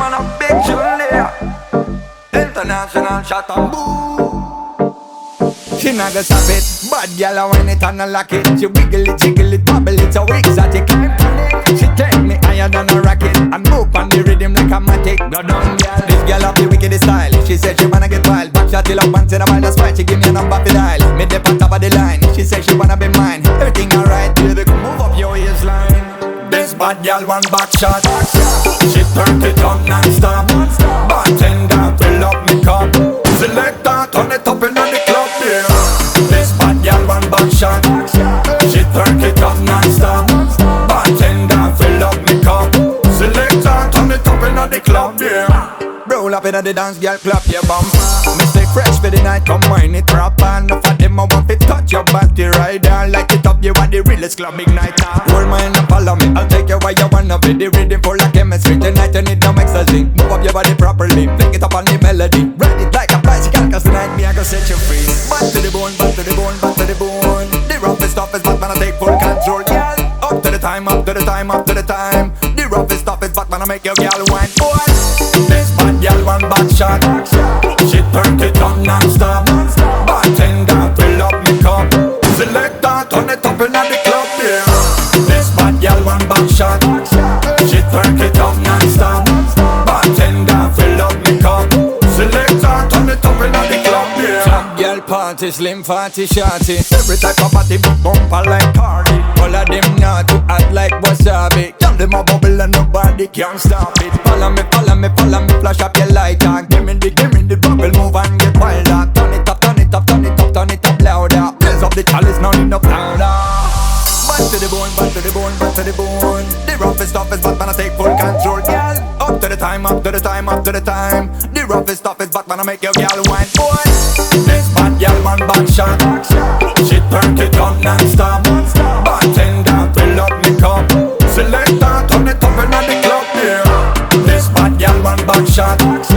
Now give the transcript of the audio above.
man a big tune there. International shot and boo. She not gonna stop it. Bad girl I whine it and I lock it. She wiggle it, jiggle it, bobble it so exotic. She take me higher than a rocket and move on the rhythm like a matic. Go down girl. This girl have the wickedest style. She said she wanna get wild. Back shot till up once in a while. That's why she give me a number for dial. Me dip on top of the line. She said she wanna be mine. Everything alright, baby, come move up your waistline. This bad girl one back shot. She turn it on non-stop. Bartender fill up me cup. Selector turn it up in the club, yeah. This bad girl one back shot. She turn it up non-stop. Bartender fill up me cup. Selector turn it up in the club, yeah. Roll up in the dance, girl, clap your bum. Me stay fresh for the night, come wine it proper. Enough of them I want to touch your body right down. Like it up, you are the realest club igniter. Hold my hand and follow me, I'll take you where you wanna be. The rhythm full of chemistry, tonight you need no ecstasy. Move up your body properly, flick it up on the melody. Ride it like a bicycle, cause tonight me I go set you free. Back to the bone, back to the bone, back to the bone. The roughest, toughest, Batman I take full control, girl. Up to the time, up to the time, up to the time. The roughest, toughest, Batman I make your girl wine, boy. This bad girl one back shot. She turn it on non-stop. Bartender fill up me cup. Selector turn it up in the club, yeah. This bad girl one back shot. She turn it on non-stop. Bartender fill up me cup. Selector turn it up in the club, yeah. Top girl party, slim fatty shorty. Every type of party bumper like Cardi. All of them not to act like wasabi. Tell them a bubble and nobody can stop it. Follow me, follow me, follow me, flash up your light and give me the bubble, move and get wilder. Turn it up, turn it up, turn it up, turn it up louder. Raise up the chalice, now need no powder. Back to the bone, back to the bone, back to the bone. The roughest, toughest, Batman I take full control, girl. Up to the time, up to the time, up to the time. The roughest, toughest, Batman I make your girl wine, boy. This bad girl one back shot. She turn it on non-stop. Bartender fill up me cup. Selector turn it up in the club, yeah. This bad girl one back shot.